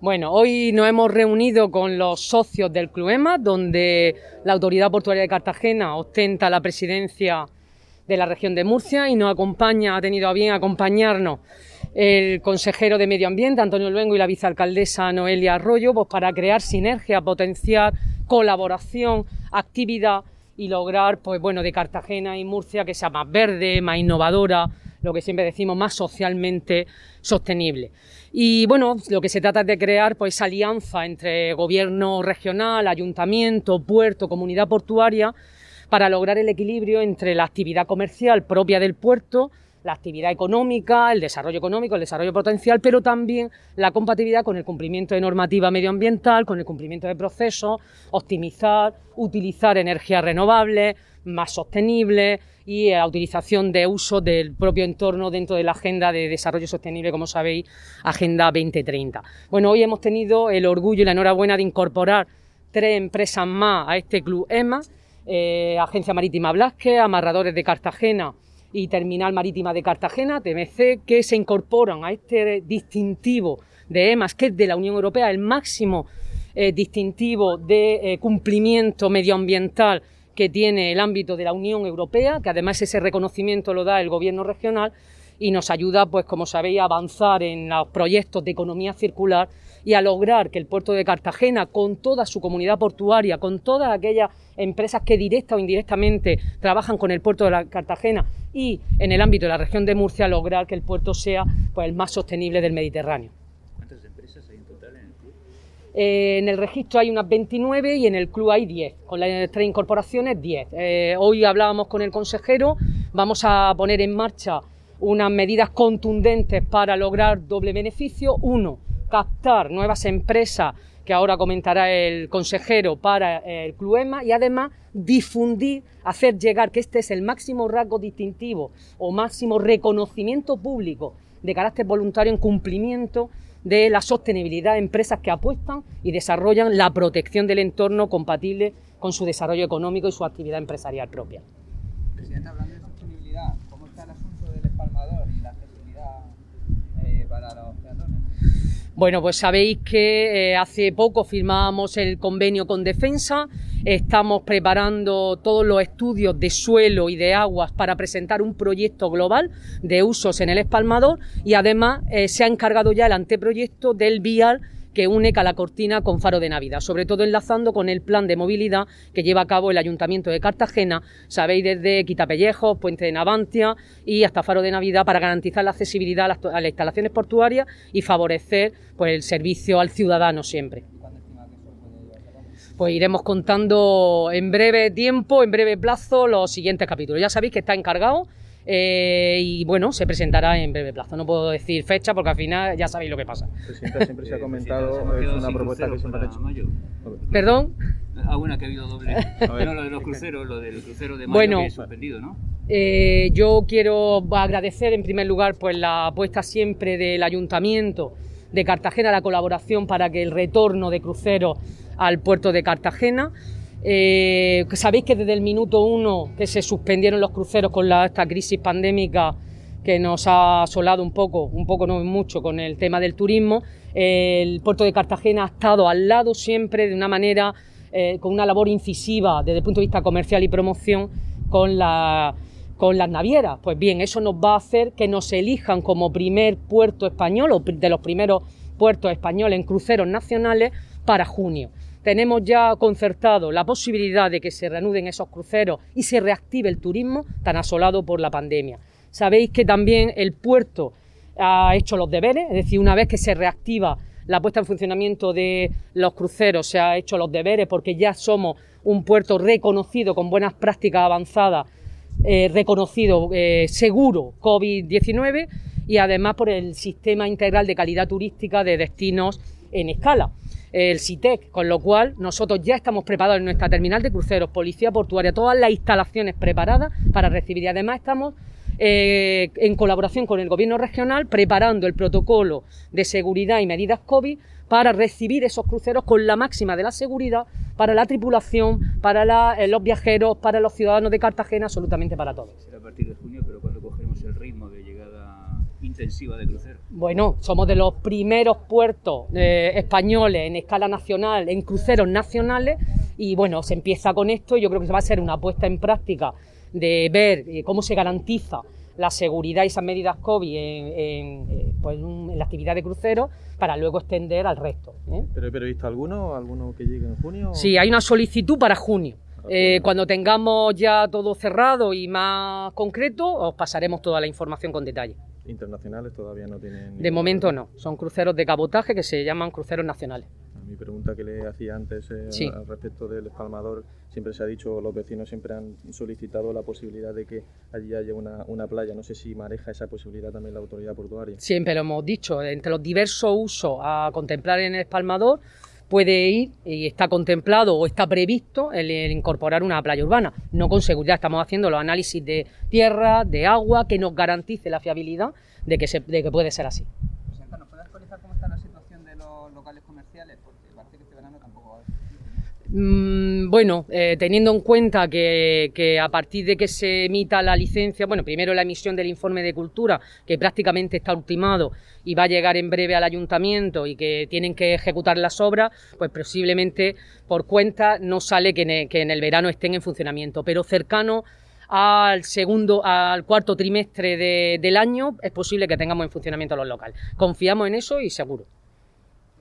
Bueno, hoy nos hemos reunido con los socios del Club EMAS, donde la Autoridad Portuaria de Cartagena ostenta la presidencia de la región de Murcia y ha tenido a bien acompañarnos el consejero de Medio Ambiente, Antonio Luengo, y la vicealcaldesa Noelia Arroyo, pues para crear sinergia, potenciar colaboración, actividad y lograr, pues bueno, de Cartagena y Murcia que sea más verde, más innovadora, lo que siempre decimos, más socialmente sostenible. Y bueno, lo que se trata es de crear pues alianza entre gobierno regional, ayuntamiento, puerto, comunidad portuaria, para lograr el equilibrio entre la actividad comercial propia del puerto, la actividad económica, el desarrollo potencial, pero también la compatibilidad con el cumplimiento de normativa medioambiental, con el cumplimiento de procesos, optimizar, utilizar energías renovables, más sostenibles y la utilización de uso del propio entorno dentro de la Agenda de Desarrollo Sostenible, como sabéis, Agenda 2030. Bueno, hoy hemos tenido el orgullo y la enhorabuena de incorporar 3 empresas más a este Club EMAS, Agencia Marítima Blasquez, Amarradores de Cartagena y Terminal Marítima de Cartagena, TMC, que se incorporan a este distintivo de EMAS, que es de la Unión Europea, el máximo distintivo de cumplimiento medioambiental que tiene el ámbito de la Unión Europea, que además ese reconocimiento lo da el gobierno regional y nos ayuda, pues como sabéis, a avanzar en los proyectos de economía circular y a lograr que el puerto de Cartagena, con toda su comunidad portuaria, con todas aquellas empresas que directa o indirectamente trabajan con el puerto de la Cartagena y en el ámbito de la región de Murcia, lograr que el puerto sea pues el más sostenible del Mediterráneo. ¿Cuántas empresas hay en total en el club? En el registro hay unas 29 y en el club hay 10, con las 3 incorporaciones 10. Hoy hablábamos con el consejero, vamos a poner en marcha unas medidas contundentes para lograr doble beneficio. Uno, captar nuevas empresas, que ahora comentará el consejero, para el Club EMAS, y además difundir, hacer llegar que este es el máximo rasgo distintivo o máximo reconocimiento público de carácter voluntario en cumplimiento de la sostenibilidad de empresas que apuestan y desarrollan la protección del entorno compatible con su desarrollo económico y su actividad empresarial propia. Presidente, hablando de sostenibilidad, ¿cómo está el asunto del espalmador y la accesibilidad para los peatones? Bueno, pues sabéis que hace poco firmábamos el convenio con Defensa, estamos preparando todos los estudios de suelo y de aguas para presentar un proyecto global de usos en el espalmador y además se ha encargado ya el anteproyecto del vial que une Calacortina con Faro de Navidad, sobre todo enlazando con el plan de movilidad que lleva a cabo el Ayuntamiento de Cartagena, sabéis, desde Quitapellejos, Puente de Navantia y hasta Faro de Navidad, para garantizar la accesibilidad a las instalaciones portuarias y favorecer pues el servicio al ciudadano siempre. ¿Cuándo estima que eso puede llevarse a cabo? Pues iremos contando en breve tiempo, en breve plazo, los siguientes capítulos. Ya sabéis que está encargado y bueno, se presentará en breve plazo. No puedo decir fecha porque al final ya sabéis lo que pasa. Presidenta, siempre se ha comentado, es una propuesta que siempre ha hecho. Mayo. ¿Perdón? Bueno, que ha habido doble. No, lo de los cruceros, lo del crucero de mayo, bueno, que es suspendido, ¿no? Yo quiero agradecer en primer lugar pues la apuesta siempre del Ayuntamiento de Cartagena, la colaboración para que el retorno de cruceros al puerto de Cartagena. Sabéis que desde el minuto 1 que se suspendieron los cruceros con esta crisis pandémica que nos ha asolado un poco no mucho con el tema del turismo, el puerto de Cartagena ha estado al lado siempre de una manera, con una labor incisiva desde el punto de vista comercial y promoción con las navieras. Pues bien, eso nos va a hacer que nos elijan como primer puerto español o de los primeros puertos españoles en cruceros nacionales para junio. Tenemos ya concertado la posibilidad de que se reanuden esos cruceros y se reactive el turismo tan asolado por la pandemia. Sabéis que también el puerto ha hecho los deberes, es decir, una vez que se reactiva la puesta en funcionamiento de los cruceros, se ha hecho los deberes porque ya somos un puerto reconocido con buenas prácticas avanzadas, reconocido seguro COVID-19 y además por el Sistema Integral de Calidad Turística de Destinos en Escala, el SITEC, con lo cual nosotros ya estamos preparados en nuestra terminal de cruceros, policía portuaria, todas las instalaciones preparadas para recibir y además estamos en colaboración con el gobierno regional preparando el protocolo de seguridad y medidas COVID para recibir esos cruceros con la máxima de la seguridad para la tripulación, para los viajeros, para los ciudadanos de Cartagena, absolutamente para todos. Será a partir de junio, pero ¿cuándo cogeremos el ritmo de llegada intensiva de cruceros. Bueno, somos de los primeros puertos españoles en escala nacional, en cruceros nacionales, y bueno, se empieza con esto. Yo creo que va a ser una puesta en práctica de ver cómo se garantiza la seguridad y esas medidas COVID en la actividad de cruceros, para luego extender al resto. ¿Pero hay previsto alguno que llegue en junio? Sí, hay una solicitud para junio. Cuando tengamos ya todo cerrado y más concreto, os pasaremos toda la información con detalle. Internacionales todavía no tienen... De momento no, son cruceros de cabotaje que se llaman cruceros nacionales. Mi pregunta que le hacía antes Sí. al respecto del espalmador, siempre se ha dicho, los vecinos siempre han solicitado la posibilidad de que allí haya una playa. No sé si maneja esa posibilidad también la autoridad portuaria. Siempre lo hemos dicho, entre los diversos usos a contemplar en el espalmador puede ir, y está contemplado o está previsto el incorporar una playa urbana. No con seguridad, estamos haciendo los análisis de tierra, de agua, que nos garantice la fiabilidad de que puede ser así. Presidenta, ¿nos puede actualizar cómo está la situación de los locales comerciales? Porque parece que este verano tampoco va a haber. Bueno, teniendo en cuenta que a partir de que se emita la licencia, bueno, primero la emisión del informe de cultura, que prácticamente está ultimado y va a llegar en breve al ayuntamiento, y que tienen que ejecutar las obras, pues posiblemente por cuenta no sale que en el verano estén en funcionamiento, pero cercano al cuarto trimestre del año es posible que tengamos en funcionamiento los locales. Confiamos en eso y seguro.